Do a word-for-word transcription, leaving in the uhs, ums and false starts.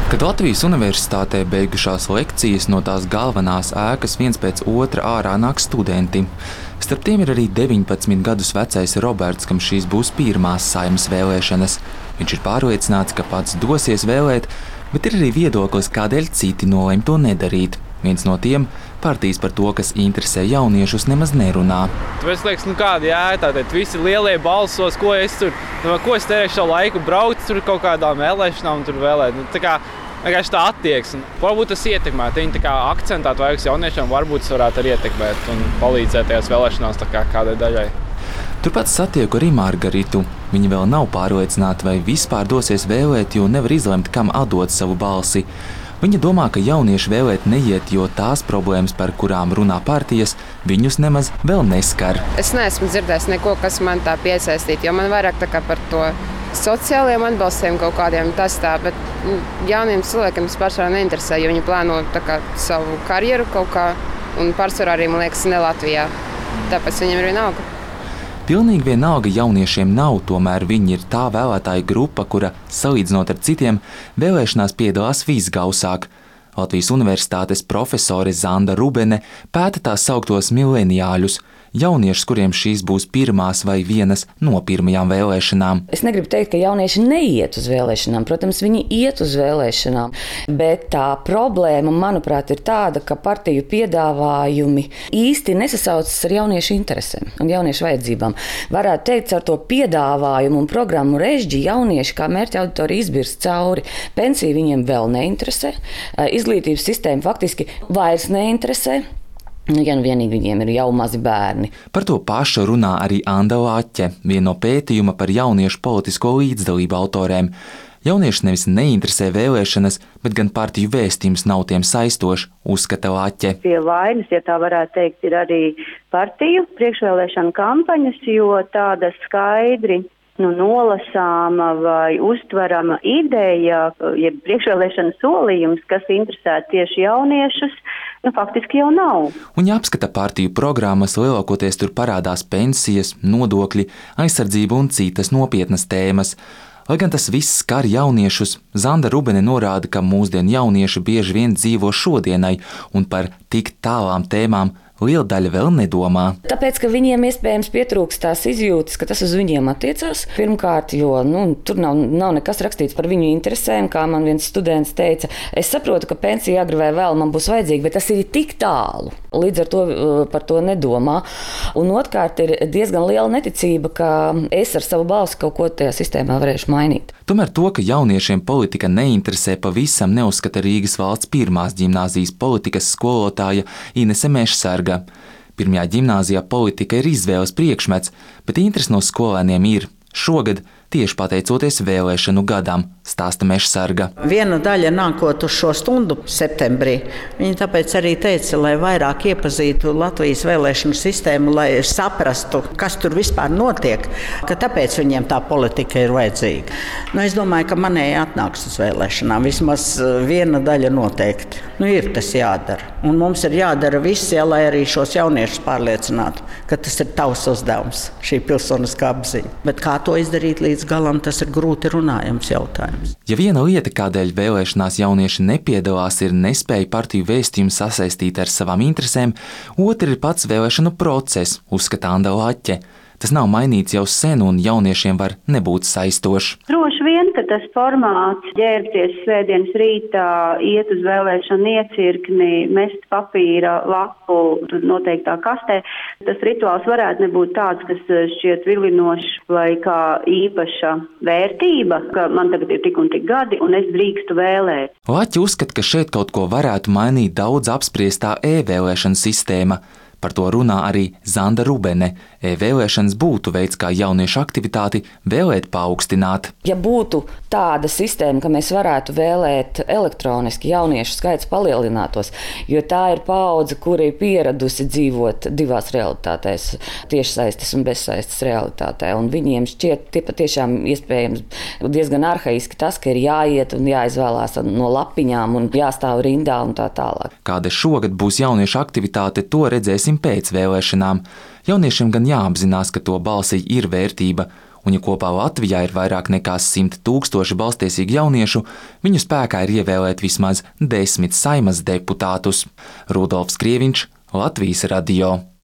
Kad Latvijas Universitātē beigušās lekcijas, no tās galvenās ēkas viens pēc otra ārā nāk studenti. Starp tiem ir arī deviņpadsmit gadus vecais Roberts, kam šīs būs pirmās Saeimas vēlēšanas. Viņš ir pārliecināts, ka pats dosies vēlēt, bet ir arī viedoklis, kādēļ citi nolēma to nedarīt. Viens no tiem – partijas par to, kas interesē jauniešus, nemaz nerunā. Es liekas, nu kāda jēga, tātad visi lielie balsos, ko es tur, nu, ko es terēšu šo laiku braukt tur kaut kādām vēlēšanām un tur vēlēt. Nu, tā kā vienkārši tā attieksme. Varbūt tas ietekmēt, viņi tā kā akcentēt vajag jauniešiem, varbūt tas varētu arī ietekmēt un palīdzēt tajās vēlēšanās tā kā kādai daļai. Turpat satieku arī Margaritu. Viņa vēl nav pārliecināta, vai vispār dosies vēlēt, jo nevar izlemt, kam atdot savu balsi. Viņa domā, ka jaunieši vēlēt neiet, jo tās problēmas, par kurām runā partijas, viņus nemaz vēl neskar. Es neesmu dzirdējis neko, kas man tā piesaistītu, jo man vairāk tā kā par to sociālajiem atbalstiem kaut kādiem tas tā, bet jauniem cilvēkiem tas pārsvarā neinteresē, jo viņi plāno tā kā savu karjeru kaut kā, un pārsvarā arī, man liekas, ne Latvijā. Tāpēc viņiem ir vienalga. Pilnīgi vienalga jauniešiem nav, tomēr viņi ir tā vēlētāja grupa, kura, salīdzinot ar citiem, vēlēšanās piedalās visgausāk. Latvijas Universitātes profesore Zanda Rubene pēta tās sauktos mileniāļus, jauniešus, kuriem šīs būs pirmās vai vienas no pirmajām vēlēšanām. Es negribu teikt, ka jaunieši neiet uz vēlēšanām. Protams, viņi iet uz vēlēšanām, bet tā problēma, manuprāt, ir tāda, ka partiju piedāvājumi īsti nesasaucas ar jauniešu interesēm un jauniešu vajadzībām. Varētu teikt, ar to piedāvājumu un programmu režģi jaunieši kā mērķa auditorija izbirst cauri. Pensija viņiem vēl neinteresē, izglītības sistēma faktiski vairs neinteresē. Ja nu vienīgi viņiem ir jau mazi bērni. Par to pašu runā arī Anda Laķe, viena no pētījuma par jauniešu politisko līdzdalību autorēm. Jaunieši nevis neinteresē vēlēšanas, bet gan partiju vēstījums nav tiem saistošs, uzskata Laķe. Pie vainas, ja tā varētu teikt, ir arī partiju priekšvēlēšana kampaņas, jo tāda skaidri nu, nolasāma vai uztverama ideja, ja priekšvēlēšana solījums, kas interesē tieši jauniešus, nu, faktiski jau nav. Un ja apskata partiju programmas, lielākoties tur parādās pensijas, nodokļi, aizsardzība un citas nopietnas tēmas. Lai gan tas viss skar jauniešus, Zanda Rubene norāda, ka mūsdienu jaunieši bieži vien dzīvo šodienai un par tik tālām tēmām liela daļa vēl nedomā. Tāpēc, ka viņiem iespējams pietrūkst tās izjūtas, ka tas uz viņiem attiecās. Pirmkārt, jo nu, tur nav, nav nekas rakstīts par viņu interesēm, kā man viens students teica. Es saprotu, ka pensija agri vai vēl man būs vajadzīga, bet tas ir tik tālu. Līdz ar to par to nedomā. Un otrkārt ir diezgan liela neticība, ka es ar savu balsi kaut ko tajā sistēmā varēšu mainīt. Tomēr to, ka jauniešiem politika neinteresē, pavisam neuzskata Rīgas valsts pirmās ģimnāzijas politikas skolotāja Inese Mešsarga. Pirmajā ģimnāzijā politika ir izvēles priekšmets, bet interesi no skolēniem ir šogad tieši pateicoties vēlēšanu gadam, stāsta Mešsarga. Viena daļa nākot uz šo stundu septembrī, viņi tāpēc arī teica, lai vairāk iepazītu Latvijas vēlēšanu sistēmu, lai saprastu, kas tur vispār notiek, ka tāpēc viņiem tā politika ir vajadzīga. Nu, es domāju, ka manēji atnāks uz vēlēšanām, vismaz viena daļa noteikti. Nu, ir tas jādara. Un mums ir jādara viss, ja, lai arī šos jauniešus pārliecinātu, ka tas ir tavs uzdevums, šī pilsoniskā apziņa. Bet kā to izdarīt līdz galam, tas ir grūti runājams jautājums. Ja viena lieta, kādēļ vēlēšanās jaunieši nepiedalās, ir nespēja partiju vēstījumu sasaistīt ar savām interesēm, otra ir pats vēlēšanu process, uzskata Anda Laķe. Tas nav mainīts jau sen, un jauniešiem var nebūt saistošs. Droši vien, ka tas formāts ģērbties svētdienas rītā, iet uz vēlēšanu iecirkni, mest papīra lapu noteiktā kastē, tas rituāls varētu nebūt tāds, kas šķiet vilinošs vai kā īpaša vērtība, ka man tagad ir tik un tik gadi, un es drīkstu vēlēt. Laķi uzskata, ka šeit kaut ko varētu mainīt daudz apspriestā e-vēlēšana sistēma. Par to runā arī Zanda Rubene. E-vēlēšanas būtu veids, kā jauniešu aktivitāti vēlēt paaugstināt. Ja būtu tāda sistēma, ka mēs varētu vēlēt elektroniski, jauniešu skaits palielinātos, jo tā ir paudze, kura ir pieradusi dzīvot divās realitātēs, tiešsaistes un bezsaistes realitātē, un viņiem šķiet tie patiešām iespējams diezgan arhaiski tas, ka ir jāiet un jāizvēlās no lapiņām un jāstāv rindā un tā tālāk. Kāda šogad būs jauniešu aktivitāte, to redzēsim pēc vēlēšanām. Jauniešiem gan jāapzinās, ka to balsī ir vērtība, Un, ja kopā Latvijā ir vairāk nekā simt tūkstoši balstiesīgu jauniešu, viņu spēkā ir ievēlēt vismaz desmit Saeimas deputātus. Rudolfs Krieviņš, Latvijas radio.